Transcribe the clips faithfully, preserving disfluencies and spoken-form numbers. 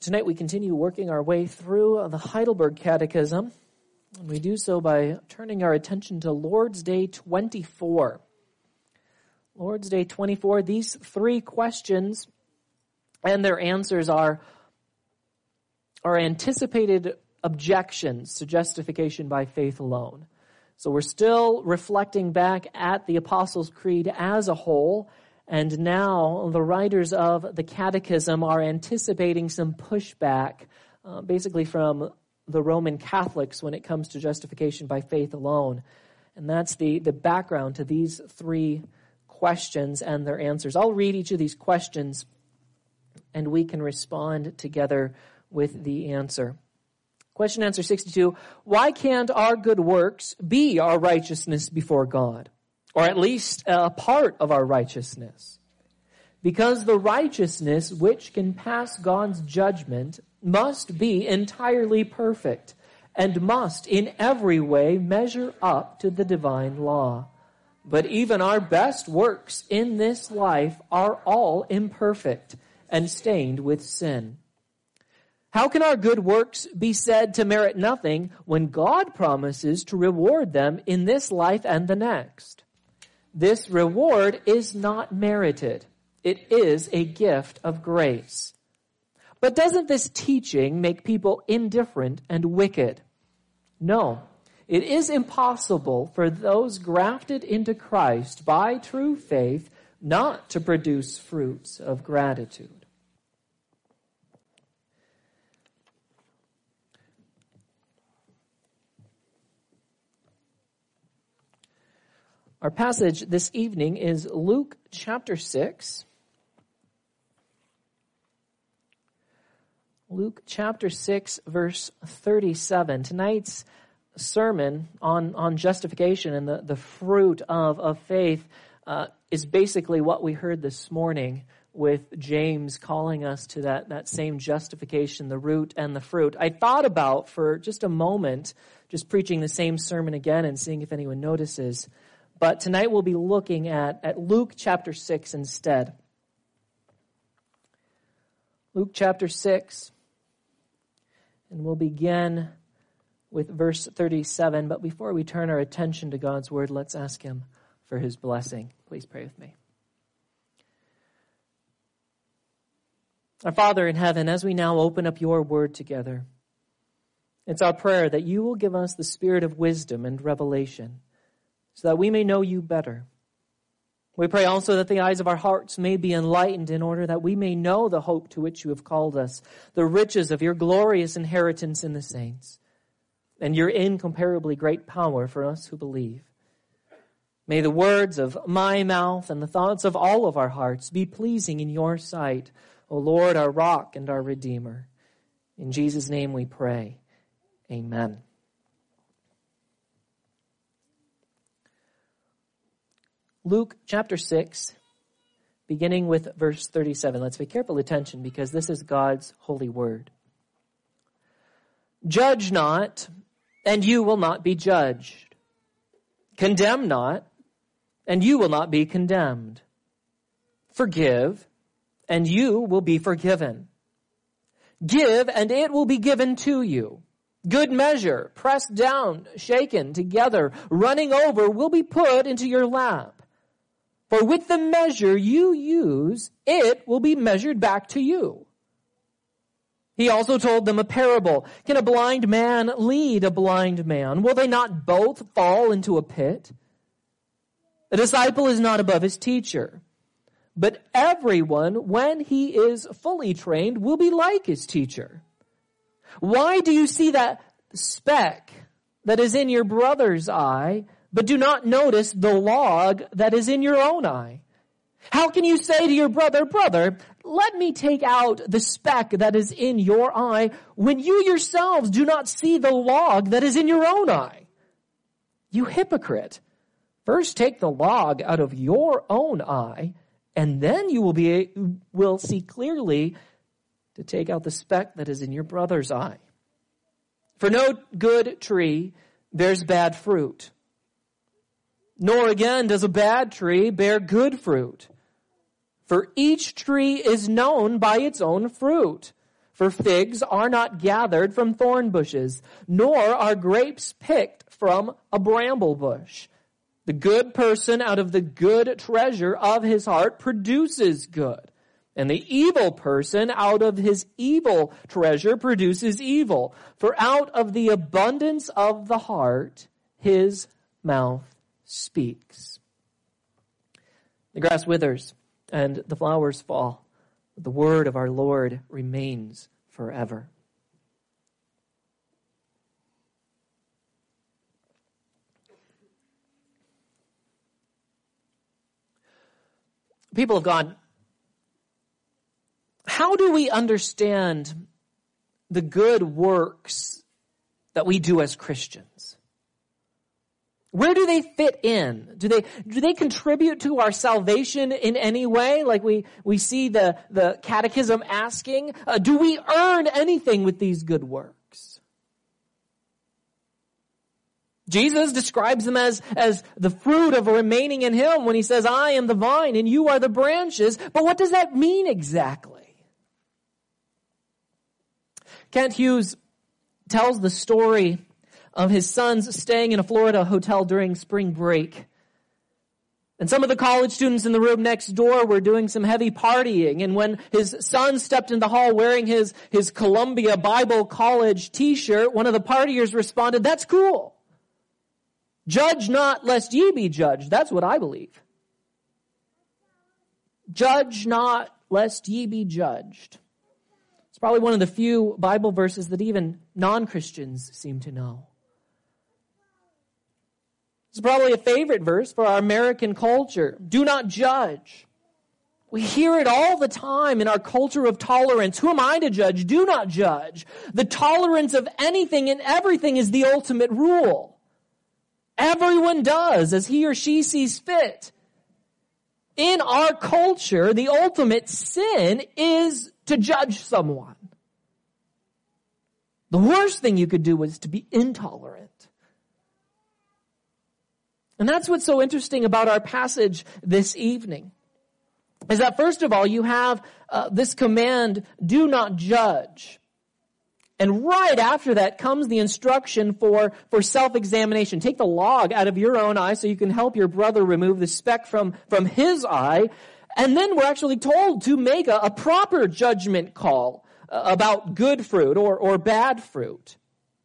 Tonight we continue working our way through the Heidelberg Catechism, and we do so by turning our attention to Lord's Day twenty-four. Lord's Day twenty-four, these three questions and their answers are, are anticipated objections to justification by faith alone. So we're still reflecting back at the Apostles' Creed as a whole, and now the writers of the Catechism are anticipating some pushback, uh, basically from the Roman Catholics when it comes to justification by faith alone. And that's the, the background to these three questions and their answers. I'll read each of these questions, and we can respond together with the answer. Question answer sixty-two, why can't our good works be our righteousness before God? Or at least a part of our righteousness? Because the righteousness which can pass God's judgment must be entirely perfect and must in every way measure up to the divine law. But even our best works in this life are all imperfect and stained with sin. How can our good works be said to merit nothing when God promises to reward them in this life and the next? This reward is not merited. It is a gift of grace. But doesn't this teaching make people indifferent and wicked? No. It is impossible for those grafted into Christ by true faith not to produce fruits of gratitude. Our passage this evening is Luke chapter six. Luke chapter six, verse thirty-seven. Tonight's sermon on, on justification and the, the fruit of, of faith uh, is basically what we heard this morning with James calling us to that, that same justification, the root and the fruit. I thought about for just a moment just preaching the same sermon again and seeing if anyone notices. But tonight we'll be looking at, at Luke chapter six instead. Luke chapter six, and we'll begin with verse thirty-seven. But before we turn our attention to God's word, let's ask him for his blessing. Please pray with me. Our Father in heaven, as we now open up your word together, it's our prayer that you will give us the spirit of wisdom and revelation, so that we may know you better. We pray also that the eyes of our hearts may be enlightened in order that we may know the hope to which you have called us, the riches of your glorious inheritance in the saints, and your incomparably great power for us who believe. May the words of my mouth and the thoughts of all of our hearts be pleasing in your sight, O Lord, our rock and our Redeemer. In Jesus' name we pray. Amen. Luke chapter six, beginning with verse thirty-seven. Let's pay careful attention because this is God's holy word. Judge not, and you will not be judged. Condemn not, and you will not be condemned. Forgive, and you will be forgiven. Give, and it will be given to you. Good measure, pressed down, shaken together, running over, will be put into your lap. For with the measure you use, it will be measured back to you. He also told them a parable. Can a blind man lead a blind man? Will they not both fall into a pit? A disciple is not above his teacher, but everyone, when he is fully trained, will be like his teacher. Why do you see that speck that is in your brother's eye, but do not notice the log that is in your own eye? How can you say to your brother, brother, let me take out the speck that is in your eye, when you yourselves do not see the log that is in your own eye? You hypocrite! First take the log out of your own eye, and then you will be will see clearly to take out the speck that is in your brother's eye. For no good tree bears bad fruit, nor again does a bad tree bear good fruit. For each tree is known by its own fruit. For figs are not gathered from thorn bushes, nor are grapes picked from a bramble bush. The good person out of the good treasure of his heart produces good, and the evil person out of his evil treasure produces evil. For out of the abundance of the heart, his mouth speaks. The grass withers and the flowers fall, but the word of our Lord remains forever. People of God, how do we understand the good works that we do as Christians? Where do they fit in? Do they do they contribute to our salvation in any way? Like we, we see the, the catechism asking, uh, do we earn anything with these good works? Jesus describes them as, as the fruit of remaining in him when he says, I am the vine and you are the branches. But what does that mean exactly? Kent Hughes tells the story of his sons staying in a Florida hotel during spring break. And some of the college students in the room next door were doing some heavy partying. And when his son stepped in the hall wearing his, his Columbia Bible College t-shirt, one of the partiers responded, "That's cool. Judge not lest ye be judged." That's what I believe. Judge not lest ye be judged. It's probably one of the few Bible verses that even non-Christians seem to know. It's probably a favorite verse for our American culture. Do not judge. We hear it all the time in our culture of tolerance. Who am I to judge? Do not judge. The tolerance of anything and everything is the ultimate rule. Everyone does as he or she sees fit. In our culture, the ultimate sin is to judge someone. The worst thing you could do is to be intolerant. And that's what's so interesting about our passage this evening. Is that first of all, you have uh, this command, do not judge. And right after that comes the instruction for, for self-examination. Take the log out of your own eye so you can help your brother remove the speck from, from his eye. And then we're actually told to make a, a proper judgment call uh, about good fruit or, or bad fruit.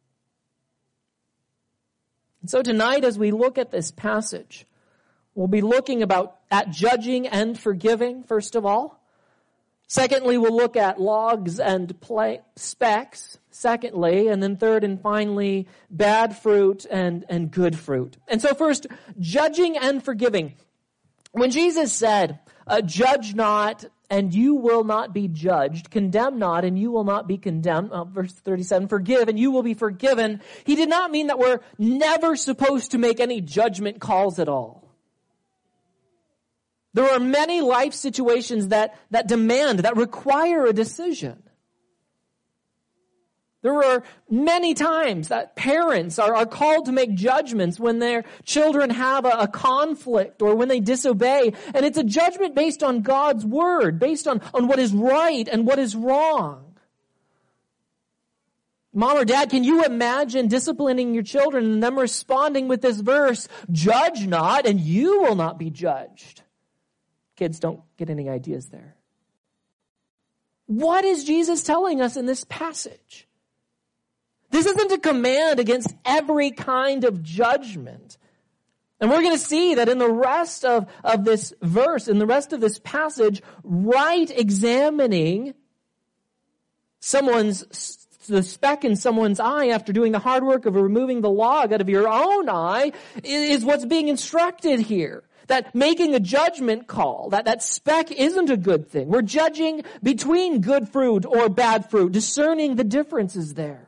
And so tonight as we look at this passage, we'll be looking about at judging and forgiving, first of all. Secondly, we'll look at logs and play, specks, secondly, and then third and finally, bad fruit and, and good fruit. And so first, judging and forgiving. When Jesus said, uh, judge not and you will not be judged, condemn not and you will not be condemned, uh, verse thirty-seven, forgive and you will be forgiven, he did not mean that we're never supposed to make any judgment calls at all. There are many life situations that, that demand, that require a decision. There are many times that parents are, are called to make judgments when their children have a, a conflict or when they disobey. And it's a judgment based on God's word, based on, on what is right and what is wrong. Mom or dad, can you imagine disciplining your children and them responding with this verse, judge not and you will not be judged? Kids, don't get any ideas there. What is Jesus telling us in this passage? This isn't a command against every kind of judgment. And we're going to see that in the rest of, of this verse, in the rest of this passage, right examining someone's, the speck in someone's eye after doing the hard work of removing the log out of your own eye is what's being instructed here. That making a judgment call, that, that speck isn't a good thing. We're judging between good fruit or bad fruit, discerning the differences there.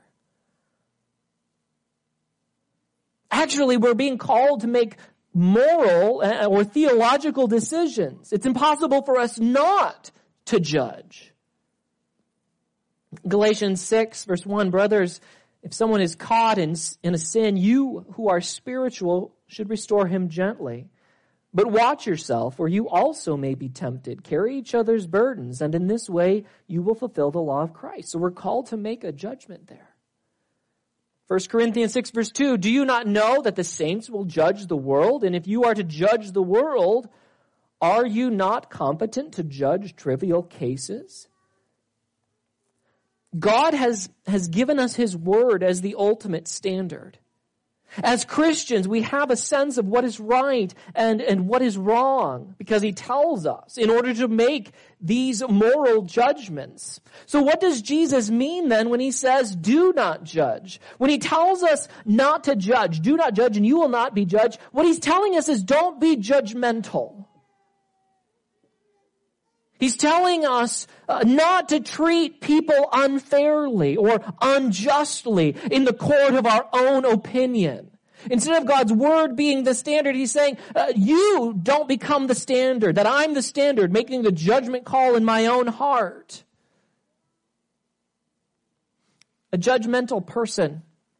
Actually, we're being called to make moral or theological decisions. It's impossible for us not to judge. Galatians six, verse one, brothers, if someone is caught in, in a sin, you who are spiritual should restore him gently. But watch yourself, or you also may be tempted. Carry each other's burdens, and in this way you will fulfill the law of Christ. So we're called to make a judgment there. First Corinthians six verse two, do you not know that the saints will judge the world? And if you are to judge the world, are you not competent to judge trivial cases? God has, has given us His word as the ultimate standard. As Christians, we have a sense of what is right and, and what is wrong because He tells us in order to make these moral judgments. So what does Jesus mean then when He says, do not judge? When He tells us not to judge, do not judge and you will not be judged, what He's telling us is don't be judgmental. He's telling us uh, not to treat people unfairly or unjustly in the court of our own opinion. Instead of God's word being the standard, He's saying, uh, you don't become the standard, that I'm the standard, making the judgment call in my own heart. A judgmental person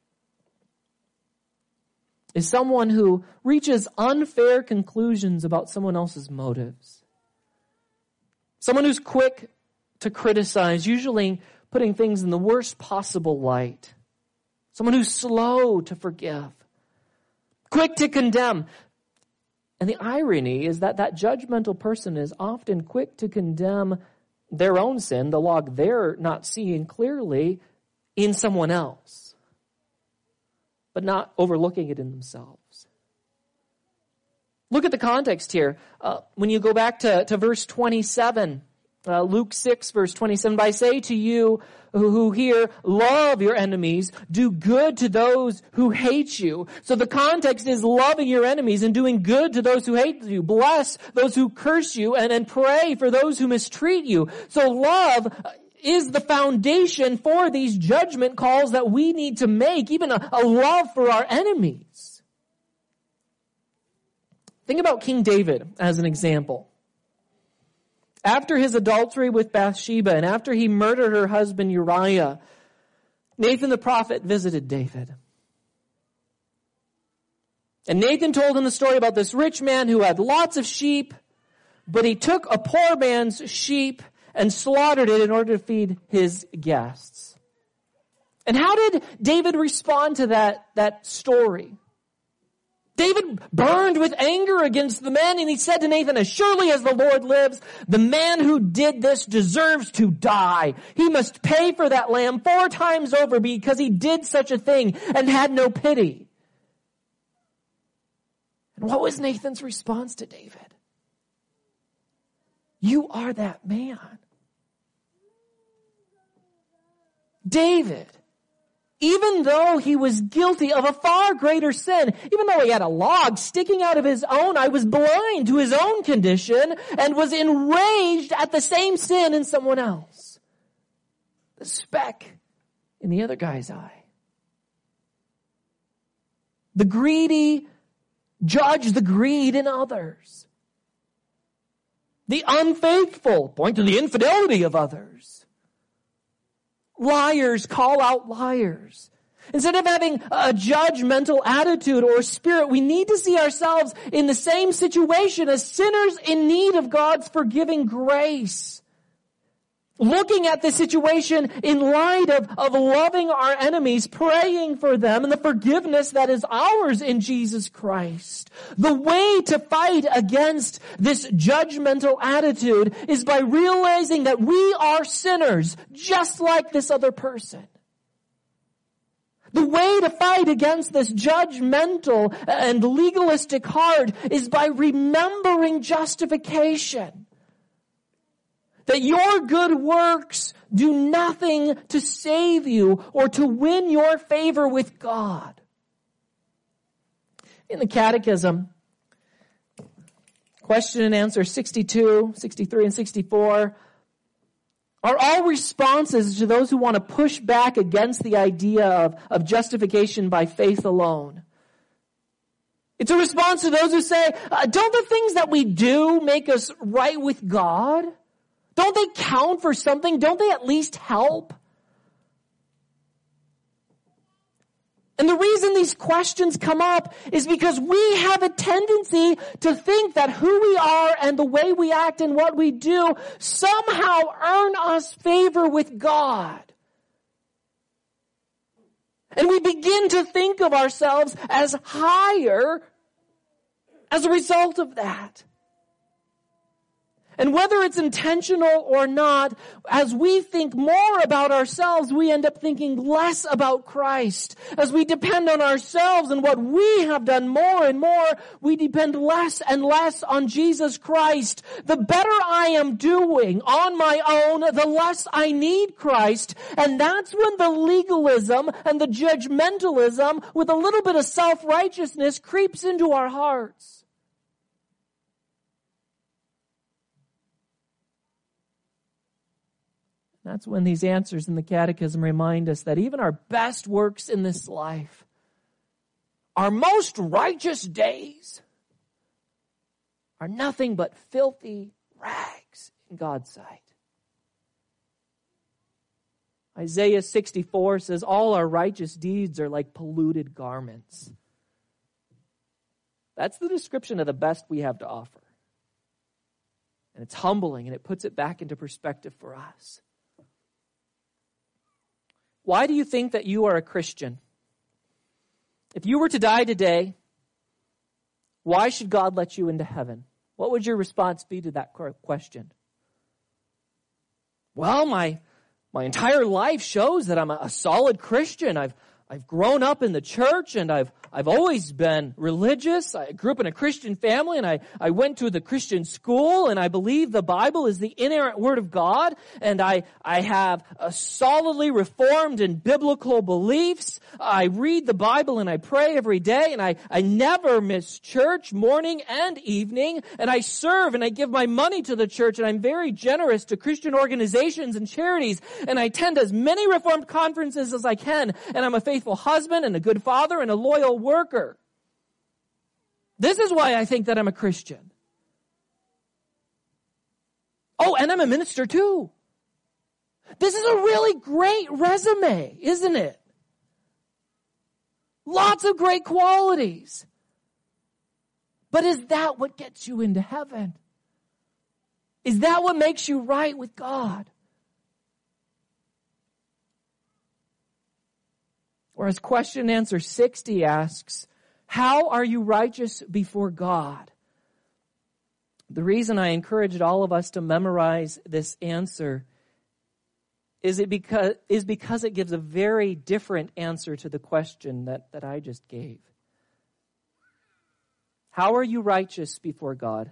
is someone who reaches unfair conclusions about someone else's motives. Someone who's quick to criticize, usually putting things in the worst possible light. Someone who's slow to forgive. Quick to condemn. And the irony is that that judgmental person is often quick to condemn their own sin, the log they're not seeing clearly, in someone else, but not overlooking it in themselves. Look at the context here. Uh, when you go back to, to verse twenty-seven, uh, Luke six, verse twenty-seven, but I say to you who, who hear, love your enemies, do good to those who hate you. So the context is loving your enemies and doing good to those who hate you. Bless those who curse you and, and pray for those who mistreat you. So love is the foundation for these judgment calls that we need to make, even a, a love for our enemies. Think about King David as an example. After his adultery with Bathsheba and after he murdered her husband Uriah, Nathan the prophet visited David. And Nathan told him the story about this rich man who had lots of sheep, but he took a poor man's sheep and slaughtered it in order to feed his guests. And how did David respond to that, that story? David burned with anger against the man, and he said to Nathan, as surely as the Lord lives, the man who did this deserves to die. He must pay for that lamb four times over because he did such a thing and had no pity. And what was Nathan's response to David? You are that man. David, even though he was guilty of a far greater sin, even though he had a log sticking out of his own eye, was blind to his own condition and was enraged at the same sin in someone else. The speck in the other guy's eye. The greedy judge the greed in others. The unfaithful point to the infidelity of others. Liars call out liars. Instead of having a judgmental attitude or spirit, we need to see ourselves in the same situation as sinners in need of God's forgiving grace. Looking at the situation in light of, of loving our enemies, praying for them, and the forgiveness that is ours in Jesus Christ. The way to fight against this judgmental attitude is by realizing that we are sinners, just like this other person. The way to fight against this judgmental and legalistic heart is by remembering justification. That your good works do nothing to save you or to win your favor with God. In the Catechism, question and answer sixty-two, sixty-three, and sixty-four are all responses to those who want to push back against the idea of, of justification by faith alone. It's a response to those who say, uh, don't the things that we do make us right with God? Don't they count for something? Don't they at least help? And the reason these questions come up is because we have a tendency to think that who we are and the way we act and what we do somehow earn us favor with God. And we begin to think of ourselves as higher as a result of that. And whether it's intentional or not, as we think more about ourselves, we end up thinking less about Christ. As we depend on ourselves and what we have done more and more, we depend less and less on Jesus Christ. The better I am doing on my own, the less I need Christ. And that's when the legalism and the judgmentalism with a little bit of self-righteousness creeps into our hearts. That's when these answers in the Catechism remind us that even our best works in this life, our most righteous days, are nothing but filthy rags in God's sight. Isaiah sixty-four says, all our righteous deeds are like polluted garments. That's the description of the best we have to offer. And it's humbling, and it puts it back into perspective for us. Why do you think that you are a Christian? If you were to die today, why should God let you into heaven? What would your response be to that question? Well, my my entire life shows that I'm a, a solid Christian. I've I've grown up in the church, and I've I've always been religious. I grew up in a Christian family, and I, I went to the Christian school, and I believe the Bible is the inerrant Word of God, and I, I have a solidly reformed and biblical beliefs. I read the Bible, and I pray every day, and I, I never miss church morning and evening, and I serve, and I give my money to the church, and I'm very generous to Christian organizations and charities, and I attend as many Reformed conferences as I can, and I'm a faithful husband and a good father and a loyal worker. This is why I think that I'm a Christian. Oh, and I'm a minister too. This is a really great resume, isn't it? Lots of great qualities. But is that what gets you into heaven? Is that what makes you right with God? Or as question and answer sixty asks, how are you righteous before God? The reason I encouraged all of us to memorize this answer is it because is because it gives a very different answer to the question that, that I just gave. How are you righteous before God?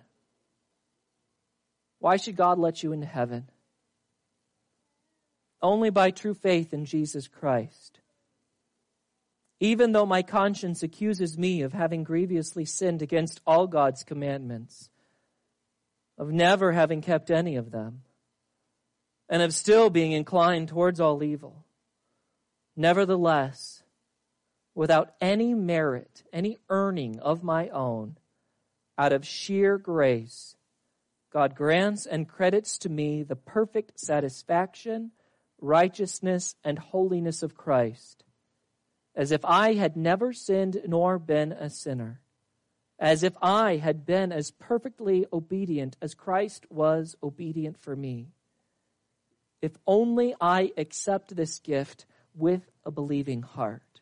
Why should God let you into heaven? Only by true faith in Jesus Christ. Even though my conscience accuses me of having grievously sinned against all God's commandments, of never having kept any of them, and of still being inclined towards all evil, nevertheless, without any merit, any earning of my own, out of sheer grace, God grants and credits to me the perfect satisfaction, righteousness, and holiness of Christ, as if I had never sinned nor been a sinner, as if I had been as perfectly obedient as Christ was obedient for me, if only I accept this gift with a believing heart.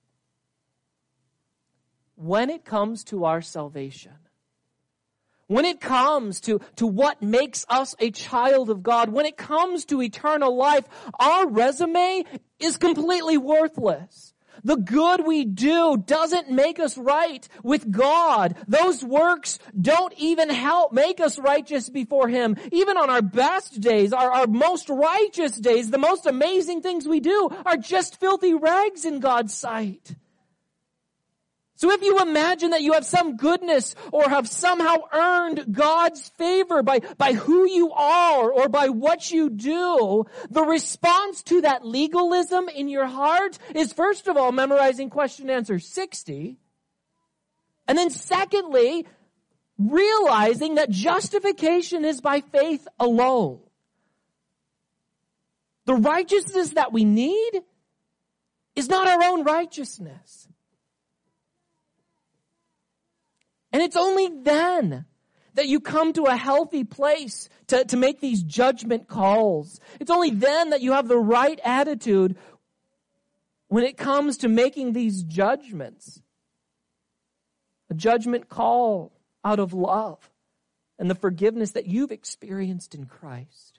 When it comes to our salvation, when it comes to, to what makes us a child of God, when it comes to eternal life, our resume is completely worthless. The good we do doesn't make us right with God. Those works don't even help make us righteous before Him. Even on our best days, our, our most righteous days, the most amazing things we do are just filthy rags in God's sight. So if you imagine that you have some goodness or have somehow earned God's favor by, by who you are or by what you do, the response to that legalism in your heart is first of all memorizing question and answer sixty. And then secondly, realizing that justification is by faith alone. The righteousness that we need is not our own righteousness. And it's only then that you come to a healthy place to, to make these judgment calls. It's only then that you have the right attitude when it comes to making these judgments. A judgment call out of love and the forgiveness that you've experienced in Christ.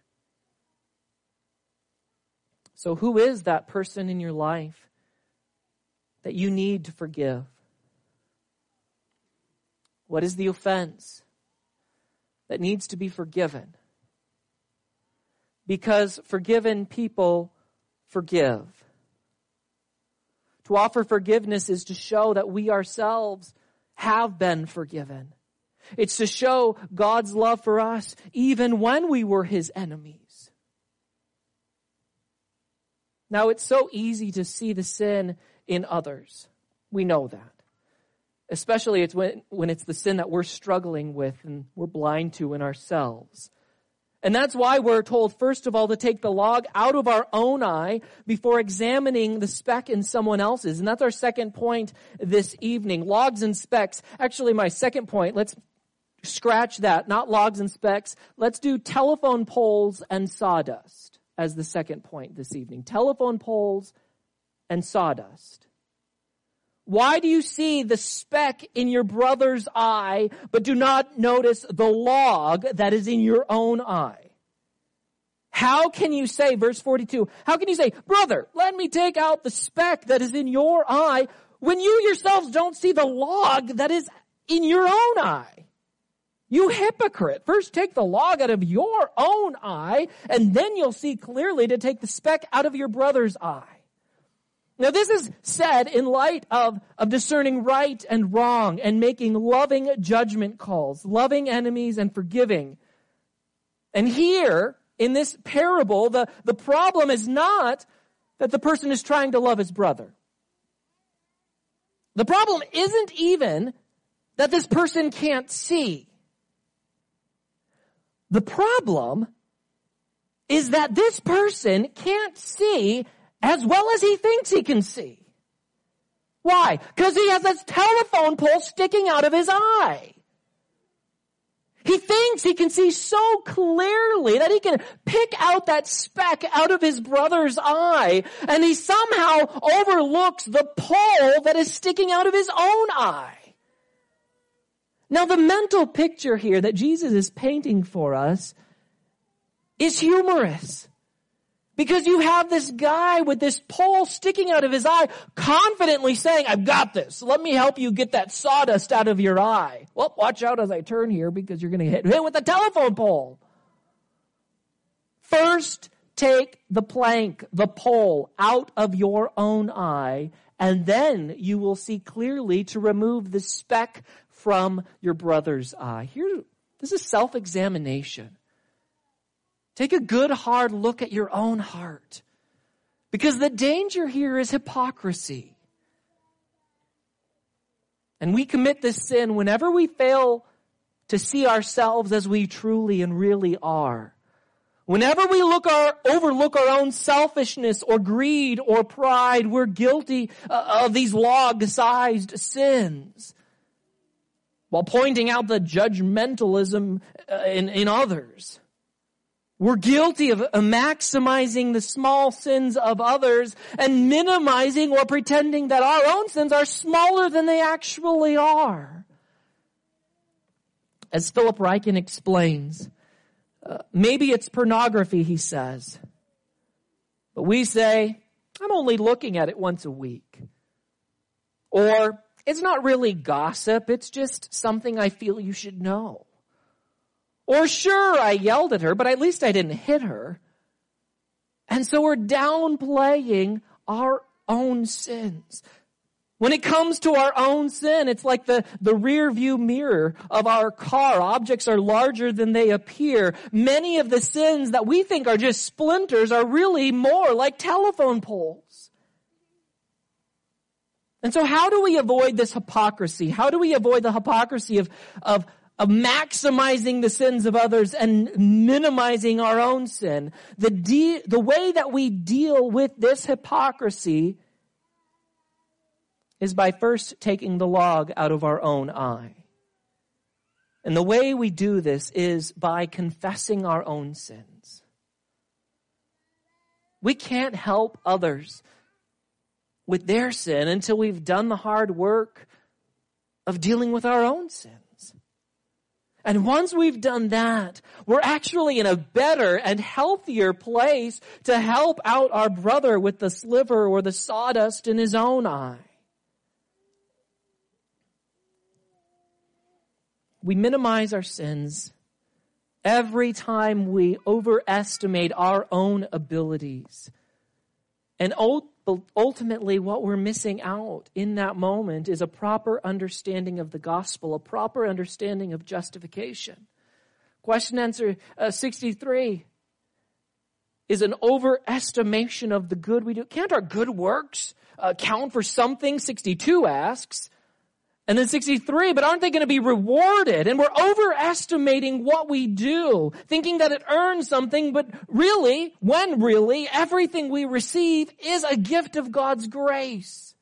So who is that person in your life that you need to forgive? What is the offense that needs to be forgiven? Because forgiven people forgive. To offer forgiveness is to show that we ourselves have been forgiven. It's to show God's love for us even when we were his enemies. Now, it's so easy to see the sin in others. We know that. Especially it's when, when it's the sin that we're struggling with and we're blind to in ourselves. And that's why we're told, first of all, to take the log out of our own eye before examining the speck in someone else's. And that's our second point this evening, logs and specks. Actually, my second point, let's scratch that, not logs and specks. Let's do telephone poles and sawdust as the second point this evening. Telephone poles and sawdust. Why do you see the speck in your brother's eye, but do not notice the log that is in your own eye? How can you say, verse forty-two, how can you say, brother, let me take out the speck that is in your eye, when you yourselves don't see the log that is in your own eye? You hypocrite. First take the log out of your own eye, and then you'll see clearly to take the speck out of your brother's eye. Now, this is said in light of, of discerning right and wrong and making loving judgment calls, loving enemies and forgiving. And here, in this parable, the, the problem is not that the person is trying to love his brother. The problem isn't even that this person can't see. The problem is that this person can't see as well as he thinks he can see. Why? Because he has this telephone pole sticking out of his eye. He thinks he can see so clearly that he can pick out that speck out of his brother's eye, and he somehow overlooks the pole that is sticking out of his own eye. Now, the mental picture here that Jesus is painting for us is humorous. Because you have this guy with this pole sticking out of his eye, confidently saying, I've got this. Let me help you get that sawdust out of your eye. Well, watch out as I turn here because you're going to hit hit with a telephone pole. First, take the plank, the pole, out of your own eye, and then you will see clearly to remove the speck from your brother's eye. Here, this is self-examination. Take a good hard look at your own heart. Because the danger here is hypocrisy. And we commit this sin whenever we fail to see ourselves as we truly and really are. Whenever we look our, overlook our own selfishness or greed or pride, we're guilty of these log-sized sins. While pointing out the judgmentalism in, in others. We're guilty of maximizing the small sins of others and minimizing or pretending that our own sins are smaller than they actually are. As Philip Ryken explains, uh, maybe it's pornography, he says. But we say, I'm only looking at it once a week. Or, it's not really gossip, it's just something I feel you should know. Or sure, I yelled at her, but at least I didn't hit her. And so we're downplaying our own sins. When it comes to our own sin, it's like the, the rear view mirror of our car. Objects are larger than they appear. Many of the sins that we think are just splinters are really more like telephone poles. And so how do we avoid this hypocrisy? How do we avoid the hypocrisy of, of of maximizing the sins of others and minimizing our own sin? The de- the way that we deal with this hypocrisy is by first taking the log out of our own eye. And the way we do this is by confessing our own sins. We can't help others with their sin until we've done the hard work of dealing with our own sins. And once we've done that, we're actually in a better and healthier place to help out our brother with the sliver or the sawdust in his own eye. We minimize our sins every time we overestimate our own abilities. And ultimately, what we're missing out in that moment is a proper understanding of the gospel, a proper understanding of justification. Question answer uh, sixty-three is an overestimation of the good we do. Can't our good works uh, count for something? sixty-two asks. And then sixty-three, but aren't they going to be rewarded? And we're overestimating what we do, thinking that it earns something, but really, when really, everything we receive is a gift of God's grace.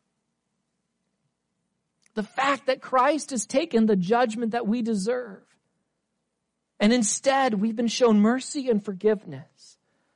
The fact that Christ has taken the judgment that we deserve. And instead, we've been shown mercy and forgiveness.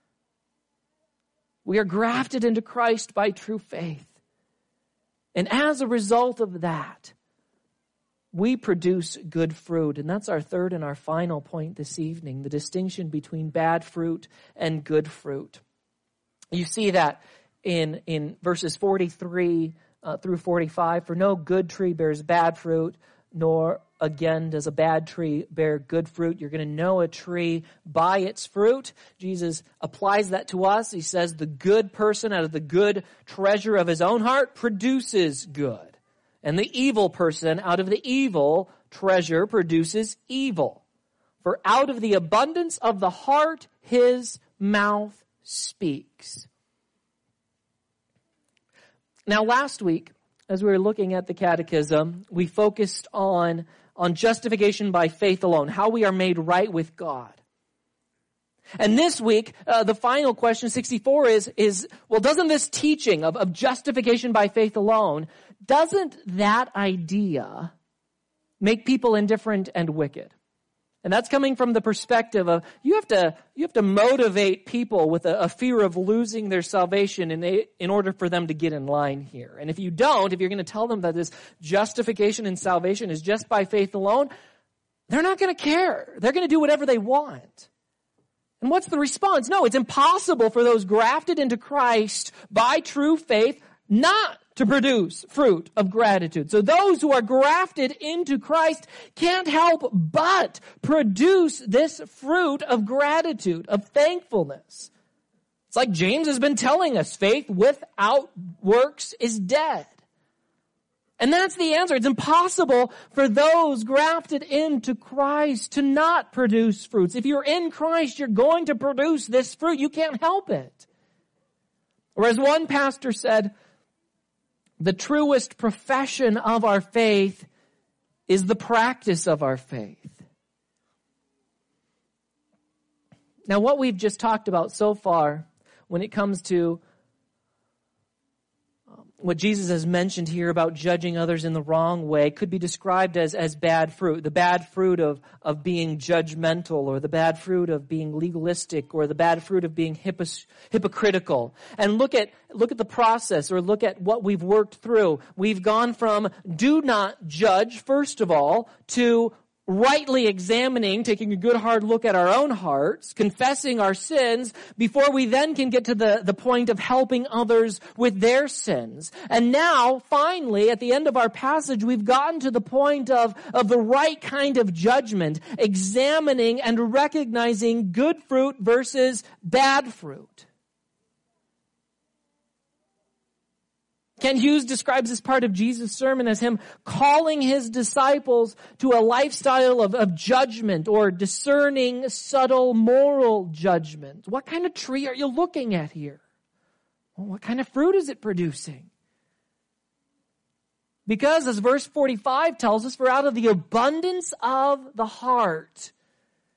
We are grafted into Christ by true faith. And as a result of that, we produce good fruit. And that's our third and our final point this evening, the distinction between bad fruit and good fruit. You see that in, in verses forty-three uh, through forty-five. For no good tree bears bad fruit, nor again does a bad tree bear good fruit. You're going to know a tree by its fruit. Jesus applies that to us. He says the good person out of the good treasure of his own heart produces good. And the evil person out of the evil treasure produces evil. For out of the abundance of the heart, his mouth speaks. Now last week, as we were looking at the catechism, we focused on, on justification by faith alone, how we are made right with God. And this week, uh, the final question, sixty-four, is, is well, doesn't this teaching of, of justification by faith alone, doesn't that idea make people indifferent and wicked? And that's coming from the perspective of you have to you have to motivate people with a, a fear of losing their salvation in a, in order for them to get in line here. And if you don't, if you're going to tell them that this justification and salvation is just by faith alone, they're not going to care. They're going to do whatever they want. And what's the response? No, it's impossible for those grafted into Christ by true faith not to produce fruit of gratitude. So those who are grafted into Christ can't help but produce this fruit of gratitude, of thankfulness. It's like James has been telling us, faith without works is dead. And that's the answer. It's impossible for those grafted into Christ to not produce fruits. If you're in Christ, you're going to produce this fruit. You can't help it. Or as one pastor said, the truest profession of our faith is the practice of our faith. Now, what we've just talked about so far when it comes to what Jesus has mentioned here about judging others in the wrong way could be described as, as bad fruit. The bad fruit of, of being judgmental, or the bad fruit of being legalistic, or the bad fruit of being hypos, hypocritical. And look at, look at the process, or look at what we've worked through. We've gone from do not judge, first of all, to rightly examining, taking a good hard look at our own hearts, confessing our sins, before we then can get to the, the point of helping others with their sins. And now, finally, at the end of our passage, we've gotten to the point of, of the right kind of judgment, examining and recognizing good fruit versus bad fruit. Ken Hughes describes this part of Jesus' sermon as him calling his disciples to a lifestyle of, of judgment, or discerning, subtle, moral judgment. What kind of tree are you looking at here? Well, what kind of fruit is it producing? Because, as verse forty-five tells us, for out of the abundance of the heart,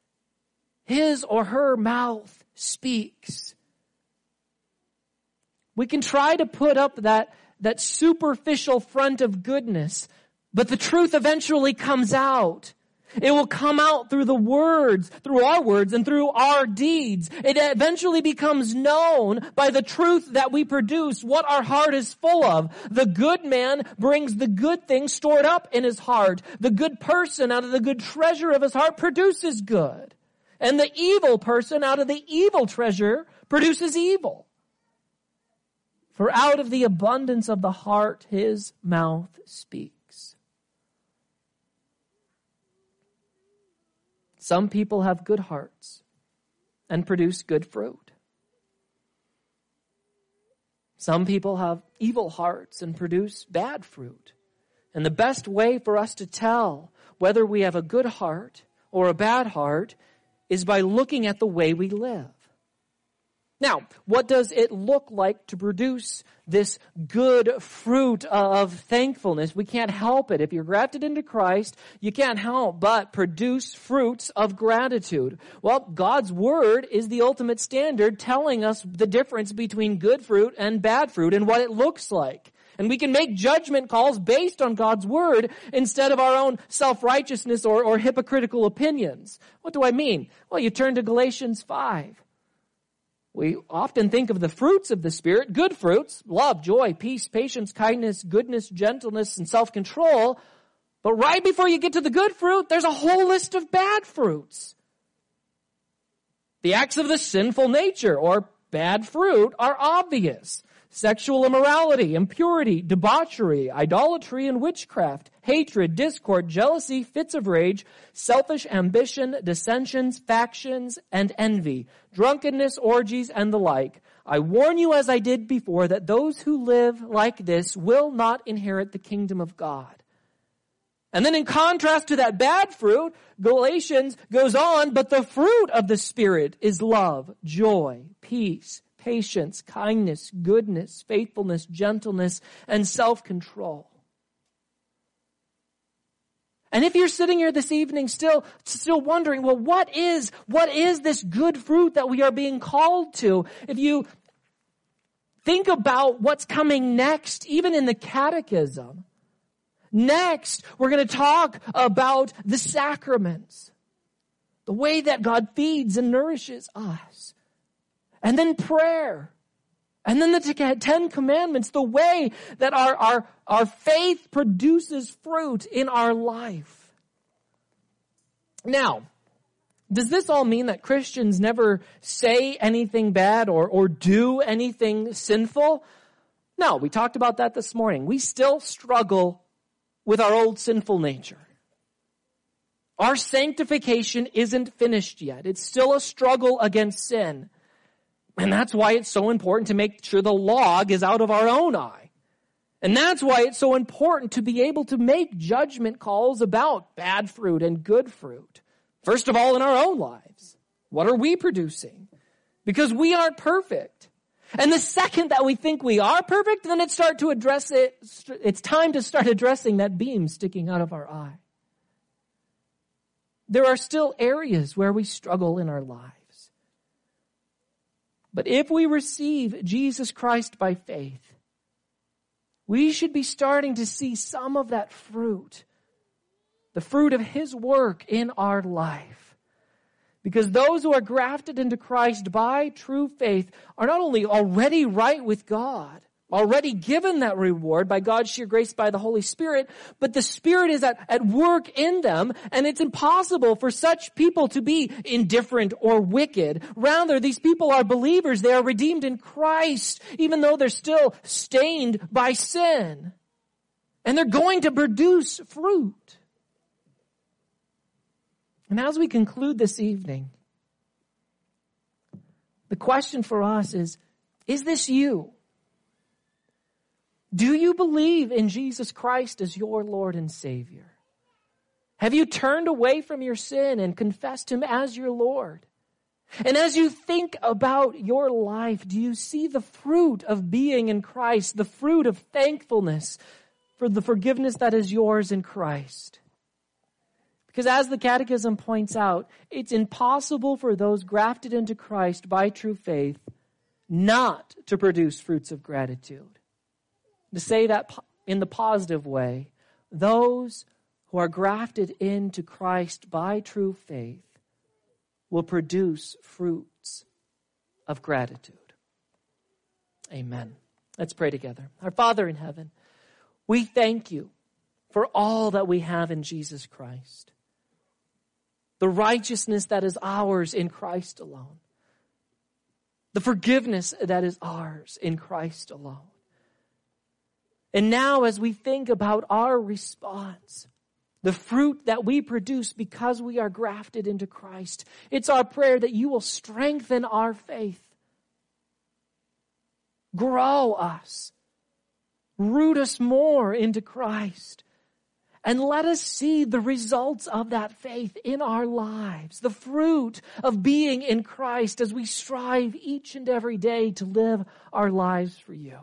his or her mouth speaks. We can try to put up that, that superficial front of goodness, but the truth eventually comes out. It will come out through the words, through our words and through our deeds. It eventually becomes known by the truth that we produce, what our heart is full of. The good man brings the good things stored up in his heart. The good person out of the good treasure of his heart produces good. And the evil person out of the evil treasure produces evil. For out of the abundance of the heart, his mouth speaks. Some people have good hearts and produce good fruit. Some people have evil hearts and produce bad fruit. And the best way for us to tell whether we have a good heart or a bad heart is by looking at the way we live. Now, what does it look like to produce this good fruit of thankfulness? We can't help it. If you're grafted into Christ, you can't help but produce fruits of gratitude. Well, God's Word is the ultimate standard telling us the difference between good fruit and bad fruit and what it looks like. And we can make judgment calls based on God's Word instead of our own self-righteousness or, or hypocritical opinions. What do I mean? Well, you turn to Galatians five. We often think of the fruits of the Spirit, good fruits, love, joy, peace, patience, kindness, goodness, gentleness, and self-control. But right before you get to the good fruit, there's a whole list of bad fruits. The acts of the sinful nature, or bad fruit, are obvious. Sexual immorality, impurity, debauchery, idolatry, and witchcraft, hatred, discord, jealousy, fits of rage, selfish ambition, dissensions, factions, and envy, drunkenness, orgies, and the like. I warn you, as I did before, that those who live like this will not inherit the kingdom of God. And then in contrast to that bad fruit, Galatians goes on, but the fruit of the Spirit is love, joy, peace, patience, kindness, goodness, faithfulness, gentleness, and self-control. And if you're sitting here this evening still, still wondering, well, what is, what is this good fruit that we are being called to? If you think about what's coming next, even in the catechism, next we're going to talk about the sacraments, the way that God feeds and nourishes us. And then prayer. And then the Ten Commandments, the way that our, our, our faith produces fruit in our life. Now, does this all mean that Christians never say anything bad or, or do anything sinful? No, we talked about that this morning. We still struggle with our old sinful nature. Our sanctification isn't finished yet. It's still a struggle against sin. And that's why it's so important to make sure the log is out of our own eye. And that's why it's so important to be able to make judgment calls about bad fruit and good fruit. First of all, in our own lives. What are we producing? Because we aren't perfect. And the second that we think we are perfect, then it's start to address it. It's time to start addressing that beam sticking out of our eye. There are still areas where we struggle in our lives. But if we receive Jesus Christ by faith, we should be starting to see some of that fruit, the fruit of His work in our life. Because those who are grafted into Christ by true faith are not only already right with God, already given that reward by God's sheer grace by the Holy Spirit, but the Spirit is at, at work in them, and it's impossible for such people to be indifferent or wicked. Rather, these people are believers. They are redeemed in Christ, even though they're still stained by sin. And they're going to produce fruit. And as we conclude this evening, the question for us is, is this you? Do you believe in Jesus Christ as your Lord and Savior? Have you turned away from your sin and confessed Him as your Lord? And as you think about your life, do you see the fruit of being in Christ, the fruit of thankfulness for the forgiveness that is yours in Christ? Because as the Catechism points out, it's impossible for those grafted into Christ by true faith not to produce fruits of gratitude. To say that in the positive way, those who are grafted into Christ by true faith will produce fruits of gratitude. Amen. Let's pray together. Our Father in heaven, we thank you for all that we have in Jesus Christ. The righteousness that is ours in Christ alone. The forgiveness that is ours in Christ alone. And now as we think about our response, the fruit that we produce because we are grafted into Christ, it's our prayer that you will strengthen our faith. Grow us. Root us more into Christ. And let us see the results of that faith in our lives. The fruit of being in Christ as we strive each and every day to live our lives for you.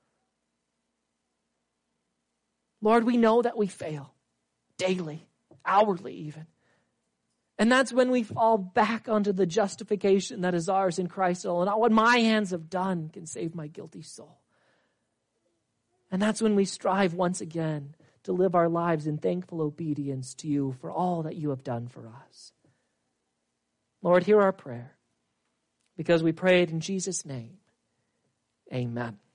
Lord, we know that we fail daily, hourly even. And that's when we fall back onto the justification that is ours in Christ alone. Not what my hands have done can save my guilty soul. And that's when we strive once again to live our lives in thankful obedience to you for all that you have done for us. Lord, hear our prayer, because we pray it in Jesus' name. Amen.